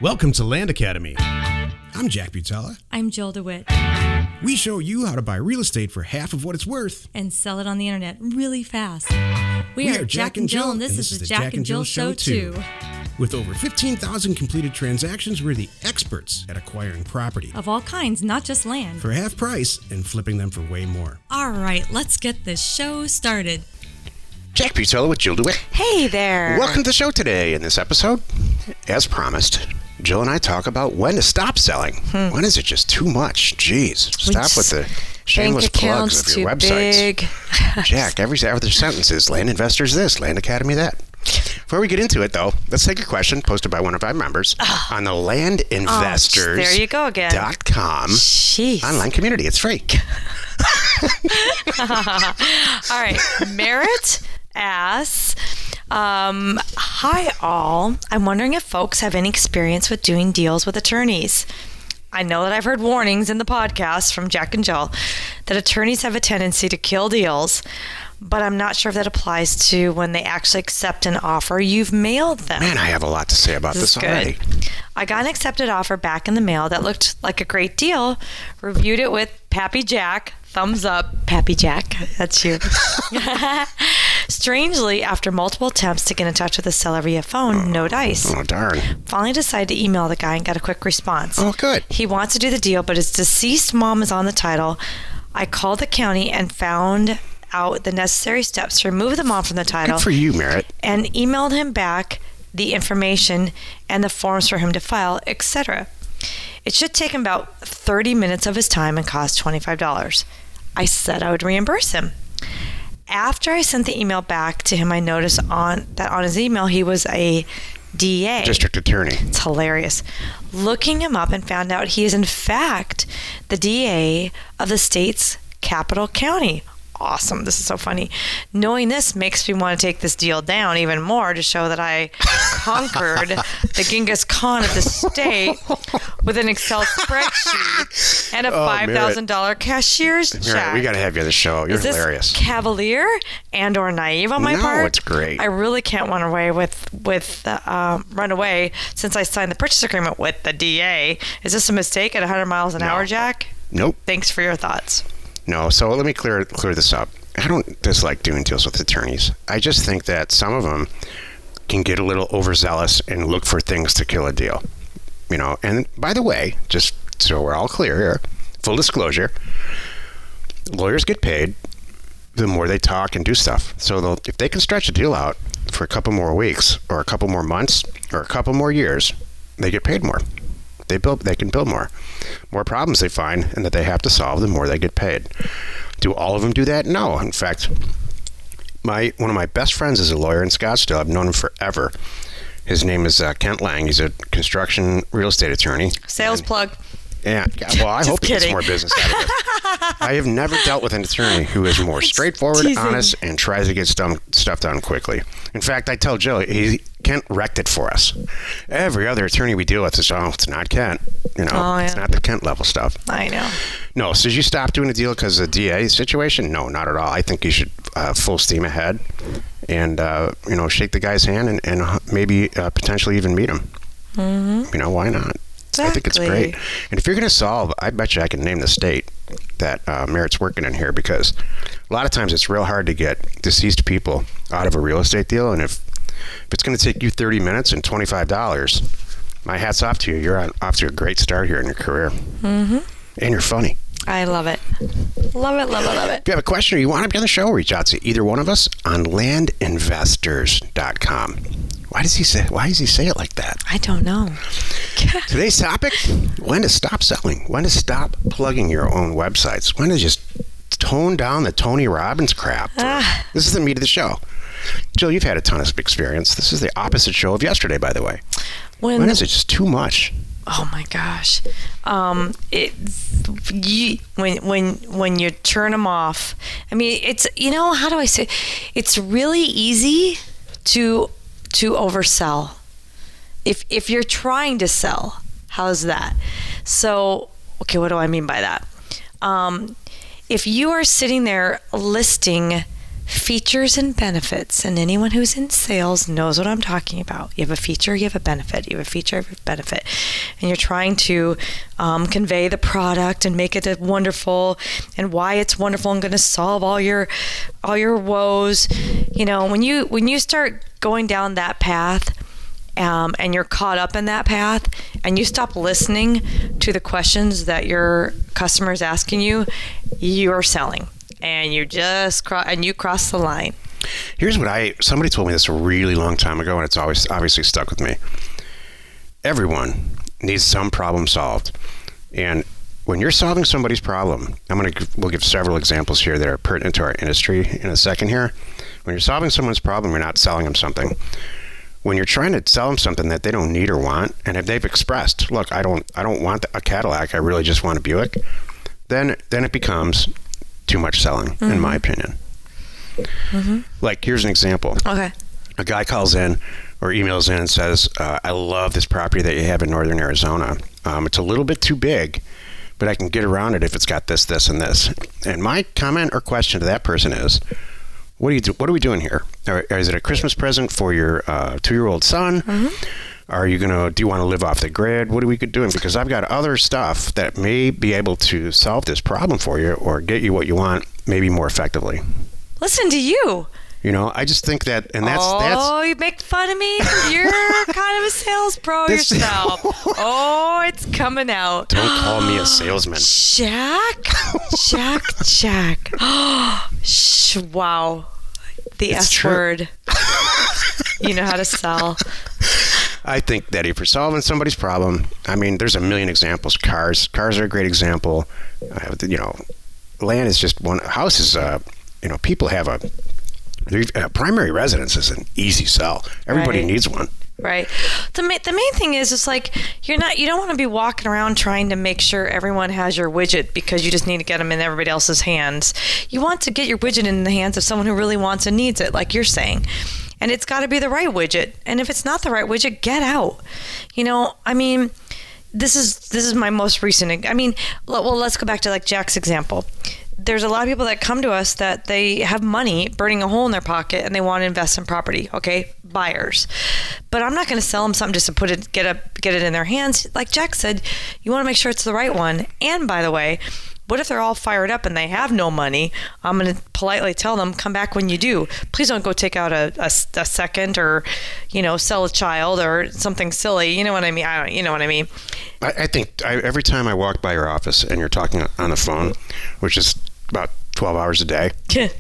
Welcome to Land Academy. I'm Jack Butala. I'm Jill DeWitt. We show you how to buy real estate for half of what it's worth. And sell it on the internet really fast. We are Jack and Jill, and this is the Jack and Jill Show 2. With over 15,000 completed transactions, we're the experts at acquiring property. Of all kinds, not just land. For half price and flipping them for way more. All right, let's get this show started. Jack Butala with Jill DeWitt. Hey there. Welcome to the show today. In this episode, as promised, Jill and I talk about when to stop selling. When is it just too much? Jeez. Stop with the shameless plugs of your websites. Big. Jack, every other sentence is land investors this, land academy that. Before we get into it, though, let's take a question posted by one of our members on the landinvestors.com there you go again. Jeez. online community. It's free. All right. Merritt asks, hi all. I'm wondering if folks have any experience with doing deals with attorneys. I know that I've heard warnings in the podcast from Jack and Jill that attorneys have a tendency to kill deals, but I'm not sure if that applies to when they actually accept an offer you've mailed them. Man, I have a lot to say about this already. I got an accepted offer back in the mail that looked like a great deal. Reviewed it with Pappy Jack. Thumbs up. Pappy Jack. That's you. Strangely, after multiple attempts to get in touch with the seller via phone, no dice. Oh, darn. Finally decided to email the guy and got a quick response. Oh, good. He wants to do the deal, but his deceased mom is on the title. I called the county and found out the necessary steps to remove the mom from the title. Good for you, Merritt. And emailed him back the information and the forms for him to file, etc. It should take him about 30 minutes of his time and cost $25. I said I would reimburse him. After I sent the email back to him, I noticed that on his email he was a DA. District Attorney. It's hilarious. Looking him up and found out he is in fact the DA of the state's capital county. Awesome. This is so funny. Knowing this makes me want to take this deal down even more to show that I conquered the Genghis Khan of the state with an Excel spreadsheet and a $5,000 cashier's check. We got to have you on the show. You're hilarious. Is this cavalier and or naive on my part? No, it's great. I really can't run away since I signed the purchase agreement with the DA. Is this a mistake at 100 miles an hour, Jack? Nope. Thanks for your thoughts. No, so let me clear this up. I don't dislike doing deals with attorneys. I just think that some of them can get a little overzealous and look for things to kill a deal. You know, and by the way, just so we're all clear here, full disclosure, lawyers get paid the more they talk and do stuff. So if they can stretch a deal out for a couple more weeks or a couple more months or a couple more years, they get paid more. They can build more problems they find and that they have to solve, the more they get paid. Do all of them do that? No. In fact, one of my best friends is a lawyer in Scottsdale. I've known him forever. His name is Kent Lang. He's a construction real estate attorney. Sales plug. Yeah. Well, I hope he gets more business out of it. I have never dealt with an attorney who is more straightforward, honest, and tries to get stuff done quickly. In fact, I tell Jill, Kent wrecked it for us. Every other attorney we deal with is, it's not Kent. You know, It's not the Kent level stuff. I know. No, so did you stop doing a deal because of the DA situation? No, not at all. I think you should full steam ahead and, shake the guy's hand and maybe potentially even meet him. Mm-hmm. You know, why not? Exactly. I think it's great. And if you're going to solve, I bet you I can name the state that Merritt's working in here, because a lot of times it's real hard to get deceased people out of a real estate deal. And if it's going to take you 30 minutes and $25, my hat's off to you. You're off to a great start here in your career. Mm-hmm. And you're funny. I love it. Love it, love it, love it. If you have a question or you want to be on the show, reach out to either one of us on landinvestors.com. Why does he say it like that? I don't know. Today's topic, when to stop selling. When to stop plugging your own websites. When to just tone down the Tony Robbins crap. This is the meat of the show. Jill, you've had a ton of experience. This is the opposite show of yesterday, by the way. When is it just too much? Oh my gosh. When you turn them off, I mean, it's, how do I say? It's really easy to oversell. If you're trying to sell, how's that? So, okay, what do I mean by that? If you are sitting there listing features and benefits. And anyone who's in sales knows what I'm talking about. You have a feature, you have a benefit. You have a feature, you have a benefit. And you're trying to convey the product and make it wonderful and why it's wonderful and going to solve all your woes. You know, when you start going down that path, and you're caught up in that path, and you stop listening to the questions that your customer is asking you, you're selling, and you just cross the line. Here's what somebody told me this a really long time ago, and it's always obviously stuck with me. Everyone needs some problem solved, and when you're solving somebody's problem, we'll give several examples here that are pertinent to our industry in a second here. When you're solving someone's problem, you're not selling them something. When you're trying to sell them something that they don't need or want, and if they've expressed, look, I don't want a Cadillac, I really just want a Buick, then it becomes too much selling, in my opinion. Like, here's an example. Okay. A guy calls in or emails in and says, I love this property that you have in northern Arizona. It's a little bit too big, but I can get around it if it's got this, this, and this. And my comment or question to that person is, what are we doing here? Or is it a Christmas present for your 2-year-old son? Do you want to live off the grid? What are we doing? Because I've got other stuff that may be able to solve this problem for you or get you what you want maybe more effectively. Listen to you. You know, I just think that, and that's... Oh, you make fun of me? You're kind of a sales pro yourself. Oh, it's coming out. Don't call me a salesman. Jack. Wow. The It's S true. word. You know how to sell. I think that if you're solving somebody's problem, I mean, there's a million examples. Cars are a great example. Land is just one. Houses, people have a primary residence is an easy sell. Everybody needs one. Right. The main thing is like you don't want to be walking around trying to make sure everyone has your widget because you just need to get them in everybody else's hands. You want to get your widget in the hands of someone who really wants and needs it, like you're saying. And it's got to be the right widget. And if it's not the right widget, get out. This is my most recent. Well, let's go back to like Jack's example. There's a lot of people that come to us that they have money burning a hole in their pocket and they want to invest in property. Okay, buyers. But I'm not going to sell them something just to get it in their hands. Like Jack said, you want to make sure it's the right one. And by the way, what if they're all fired up and they have no money? I'm going to politely tell them, come back when you do. Please don't go take out a second or, sell a child or something silly. You know what I mean? I think every time I walk by your office and you're talking on the phone, which is about 12 hours a day,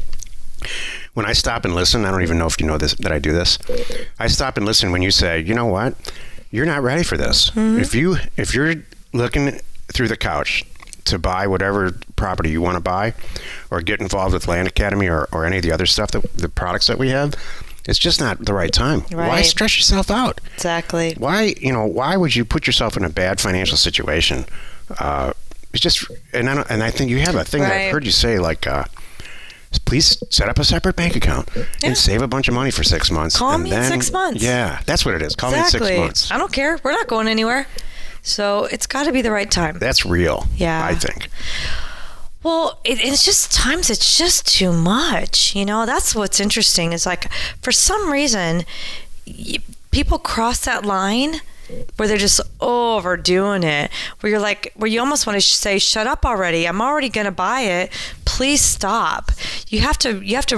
when I stop and listen, I don't even know if you know this, that I do this. I stop and listen when you say, you know what? You're not ready for this. Mm-hmm. If you're looking through the couch to buy whatever property you want to buy or get involved with Land Academy or any of the other stuff, the products that we have, it's just not the right time. Right. Why stress yourself out? Exactly. Why would you put yourself in a bad financial situation? It's just, and I think you have a thing that I've heard you say, like, please set up a separate bank account and save a bunch of money for 6 months. Call me in 6 months. Yeah, that's what it is. Call me in 6 months. I don't care. We're not going anywhere. So it's got to be the right time. That's real. Yeah. I think. Well, it's just times it's just too much. That's what's interesting is like for some reason people cross that line where they're just overdoing it, where you almost want to say, shut up already. I'm already going to buy it. Please stop. You have to get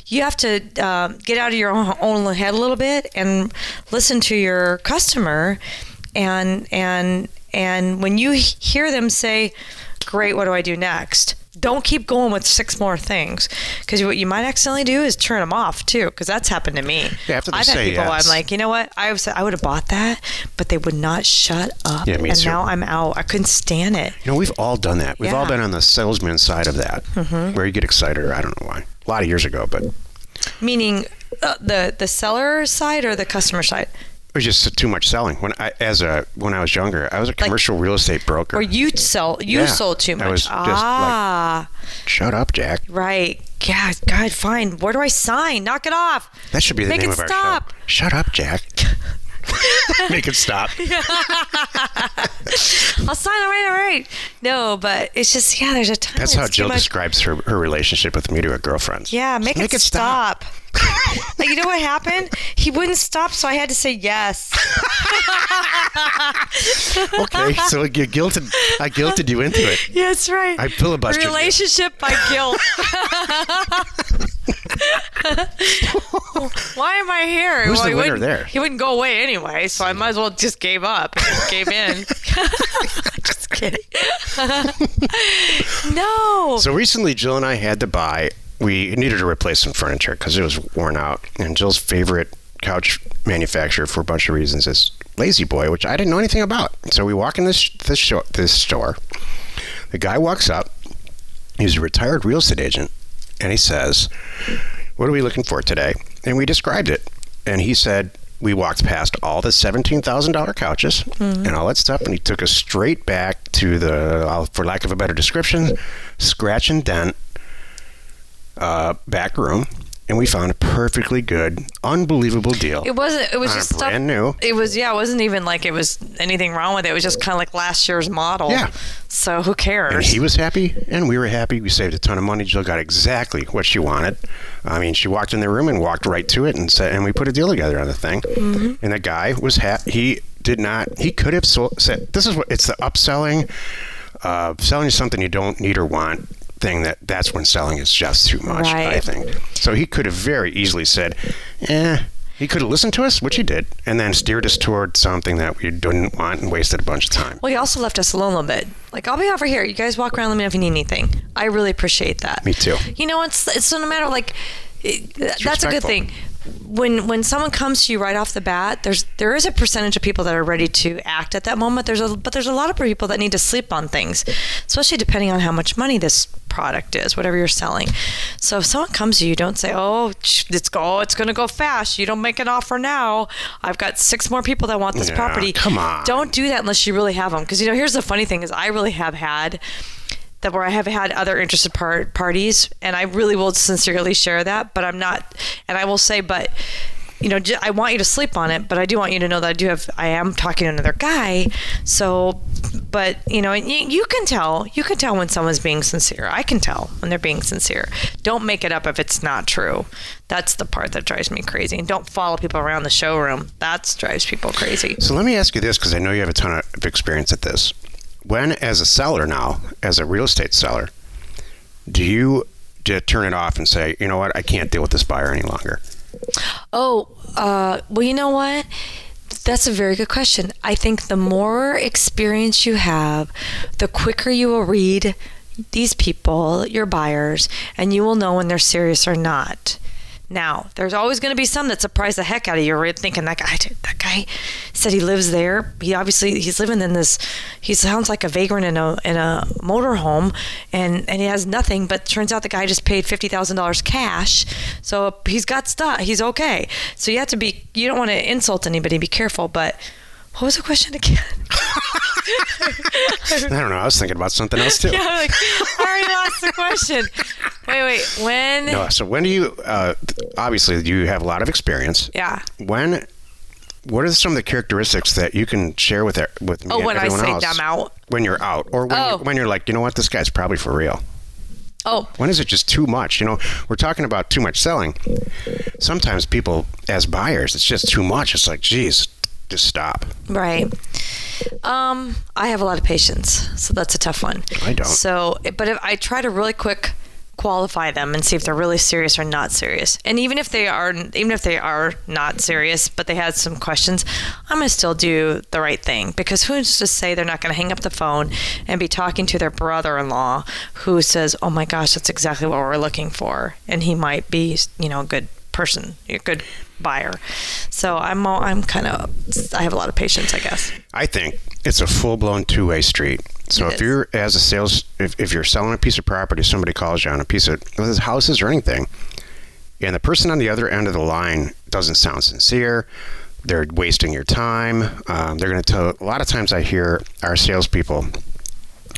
out of your own head a little bit and listen to your customer. And when you hear them say, great, what do I do next? Don't keep going with 6 more things, because what you might accidentally do is turn them off too, because that's happened to me. Yeah, after they I've had say people, yes. I'm like, you know what? I would have bought that, but they would not shut up. Yeah, me and too. now I'm out. I couldn't stand it. We've all done that. We've all Yeah. been on the salesman side of that, where you get excited. Or I don't know why. A lot of years ago, but Meaning the seller side or the customer side? it was just too much selling. When I was younger, I was a commercial real estate broker. Or you sold too much. I was just shut up, Jack. Right. Yeah, God, fine. Where do I sign? Knock it off. That should be the Make name it of our stop. show. Shut up, Jack. Make it stop. I'll sign. All right. No, but it's just, there's a time. That's how Jill describes her relationship with me to her girlfriends. Yeah, make it stop. Like, you know what happened? He wouldn't stop, so I had to say yes. Okay, so I guilted you into it. Yeah, that's right. I filibustered relationship by guilt. Why am I here? Who's the winner there? He wouldn't go away anyway, so I might as well just gave up. Gave in. Just kidding. No. So recently, Jill and I had to buy. We needed to replace some furniture because it was worn out. And Jill's favorite couch manufacturer, for a bunch of reasons, is Lazy Boy, which I didn't know anything about. So we walk in this store. The guy walks up. He's a retired real estate agent. And he says, "What are we looking for today?" And we described it. And he said, we walked past all the $17,000 couches and all that stuff. And he took us straight back to the, for lack of a better description, scratch and dent back room. And we found a perfectly good, unbelievable deal. It was just stuff, brand new. It wasn't even like it was anything wrong with it. It was just kind of like last year's model. Yeah. So who cares? And he was happy, and we were happy. We saved a ton of money. Jill got exactly what she wanted. I mean, she walked in the room and walked right to it, and we put a deal together on the thing. Mm-hmm. And the guy was happy. He could have said, "This is what it's the upselling, selling you something you don't need or want." Thing that's when selling is just too much, right. I think. So he could have very easily said, he could have listened to us, which he did, and then steered us toward something that we didn't want and wasted a bunch of time. Well, he also left us alone a little bit. Like, I'll be over here. You guys walk around, let me know if you need anything. I really appreciate that. Me too. You know, it's no matter, like, that's a good thing. When someone comes to you right off the bat, there is a percentage of people that are ready to act at that moment. But there's a lot of people that need to sleep on things, especially depending on how much money this product is, whatever you're selling. So if someone comes to you, don't say, it's going to go fast. You don't make an offer now. I've got 6 more people that want this property. Come on. Don't do that unless you really have them. Because, here's the funny thing is I really have had that where I have had other interested parties, and I really will sincerely share that, but I'm not, and I will say, but, I want you to sleep on it, but I do want you to know that I am talking to another guy, so, but, you can tell when someone's being sincere. I can tell when they're being sincere. Don't make it up if it's not true. That's the part that drives me crazy. And don't follow people around the showroom. That drives people crazy. So let me ask you this, because I know you have a ton of experience at this. When, as a seller now, as a real estate seller, do you turn it off and say, you know what, I can't deal with this buyer any longer? Well, you know what? That's a very good question. I think the more experience you have, the quicker you will read these people, your buyers, and you will know when they're serious or not. Now, there's always going to be some that surprise the heck out of you. You're thinking, that guy said he lives there. He's living in this, he sounds like a vagrant in a motorhome, and he has nothing, but turns out the guy just paid $50,000 cash. So he's got stuff. He's okay. So you don't want to insult anybody. Be careful. But what was the question again? I don't know. I was thinking about something else too. Yeah, I already lost the question. Wait. When? No. So when do you? Obviously, you have a lot of experience. Yeah. What are some of the characteristics that you can share with me and everyone else? When I say I'm out. When you're out, or when you're like, you know what, this guy's probably for real. Oh. When is it just too much? We're talking about too much selling. Sometimes people, as buyers, it's just too much. It's like, geez, just stop. Right. I have a lot of patience, so that's a tough one. I don't. So, but if I try to really quick qualify them and see if they're really serious or not serious, and even if they are not serious, but they had some questions, I'm gonna still do the right thing, because who's to say they're not gonna hang up the phone and be talking to their brother-in-law who says, "Oh my gosh, that's exactly what we're looking for," and he might be, a good person, a good buyer. So I have a lot of patience, I guess. I think it's a full-blown two-way street. So if you're if you're selling a piece of property, somebody calls you on a piece of houses or anything, and the person on the other end of the line doesn't sound sincere, they're wasting your time. They're going to tell. A lot of times I hear our salespeople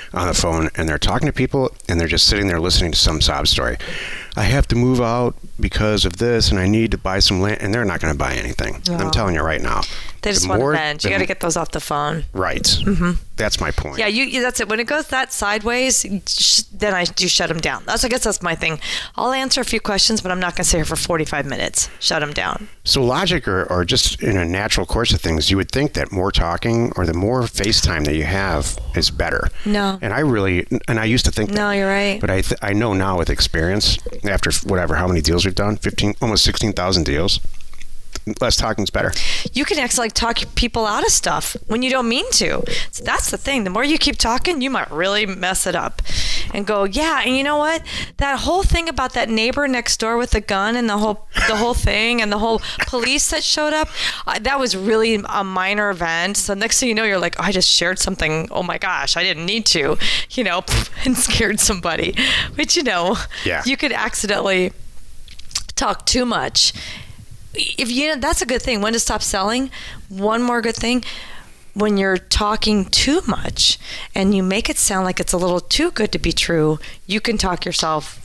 on the phone and they're talking to people and they're just sitting there listening to some sob story. I have to move out because of this and I need to buy some land, and they're not going to buy anything. No. I'm telling you right now. They just want to vent. You got to get those off the phone. Right. That's my point. Yeah, that's it. When it goes that sideways, then I do shut them down. I guess that's my thing. I'll answer a few questions, but I'm not going to sit here for 45 minutes. Shut them down. So logic or just in a natural course of things, you would think that more talking or the more FaceTime that you have is better. No. And I used to think No, that. You're right. But I know now with experience, after how many deals we've done, almost 16,000 deals, less talking's better. You can actually talk people out of stuff when you don't mean to. So that's the thing. The more you keep talking, you might really mess it up and go, yeah. And you know what? That whole thing about that neighbor next door with the gun and the whole thing and the whole police that showed up, that was really a minor event. So next thing you know, you're like, oh, I just shared something. Oh my gosh, I didn't need to, and scared somebody. But you could accidentally talk too much. That's a good thing. When to stop selling. One more good thing, when you're talking too much and you make it sound like it's a little too good to be true, you could talk yourself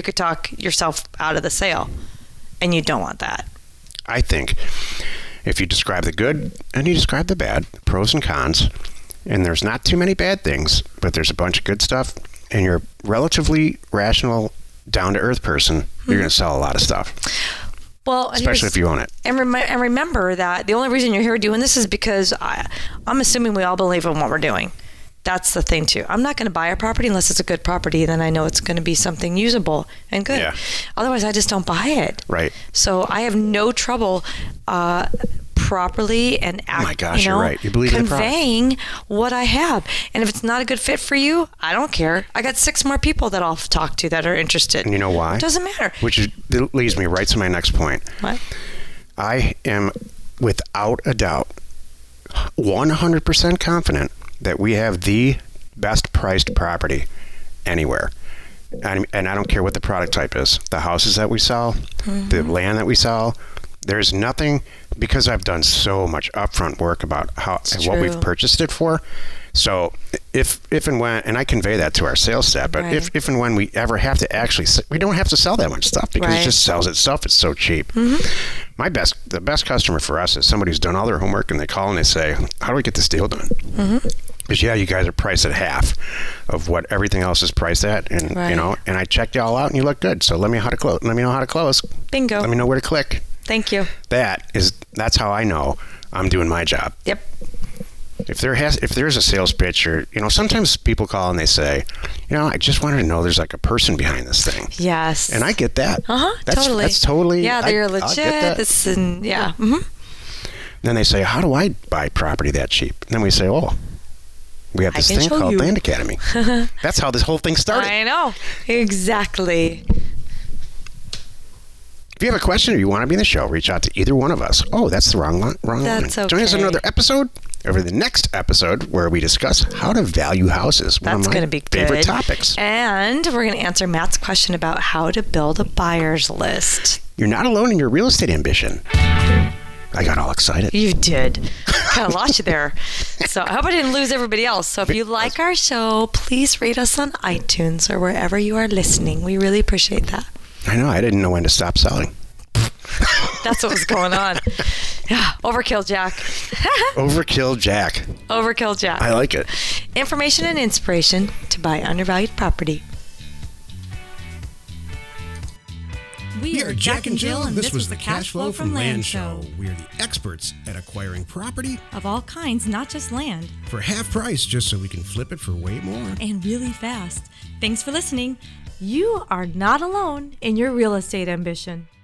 out of the sale, and you don't want that. I think if you describe the good and you describe the bad, pros and cons, and there's not too many bad things, but there's a bunch of good stuff, and you're a relatively rational, down-to-earth person, you're going to sell a lot of stuff. Well, especially if you own it. And remember that the only reason you're here doing this is because I'm assuming we all believe in what we're doing. That's the thing, too. I'm not going to buy a property unless it's a good property. Then I know it's going to be something usable and good. Yeah. Otherwise, I just don't buy it. Right. So I have no trouble properly and you're right. You believe conveying what I have. And if it's not a good fit for you, I don't care. I got 6 more people that I'll talk to that are interested. And you know why? It doesn't matter. It leads me right to my next point. What? I am, without a doubt, 100% confident that we have the best priced property anywhere. And I don't care what the product type is. The houses that we sell, the land that we sell, there's nothing, because I've done so much upfront work about what we've purchased it for. So if and when, and I convey that to our sales staff, but if and when we ever have to actually, we don't have to sell that much stuff because it just sells itself. It's so cheap. The best customer for us is somebody who's done all their homework and they call and they say, how do we get this deal done? Because you guys are priced at half of what everything else is priced at, and and I checked y'all out and you look good. So let me know how to close. Bingo. Let me know where to click. Thank you. That's how I know I'm doing my job. Yep. If there's a sales pitch, or sometimes people call and they say, I just wanted to know there's like a person behind this thing. Yes. And I get that. Totally. That's totally. Yeah, they're legit. Then they say, how do I buy property that cheap? And then we say, we have this thing called Land Academy. That's how this whole thing started. I know. Exactly. If you have a question or you want to be in the show, reach out to either one of us. Oh, that's the wrong one. That's okay. Join us in another episode, over the next episode, where we discuss how to value houses. That's going to be favorite topics. And we're going to answer Matt's question about how to build a buyer's list. You're not alone in your real estate ambition. I got all excited. You did. Kind of lost you there. So I hope I didn't lose everybody else. So if you like our show, please rate us on iTunes or wherever you are listening. We really appreciate that. I know. I didn't know when to stop selling. That's what was going on. Yeah. Overkill Jack. Overkill Jack. Overkill Jack. I like it. Information and inspiration to buy undervalued property. We are Jack and Jill, and this was the Cash Flow from Land Show. We are the experts at acquiring property of all kinds, not just land, for half price, just so we can flip it for way more. And really fast. Thanks for listening. You are not alone in your real estate ambition.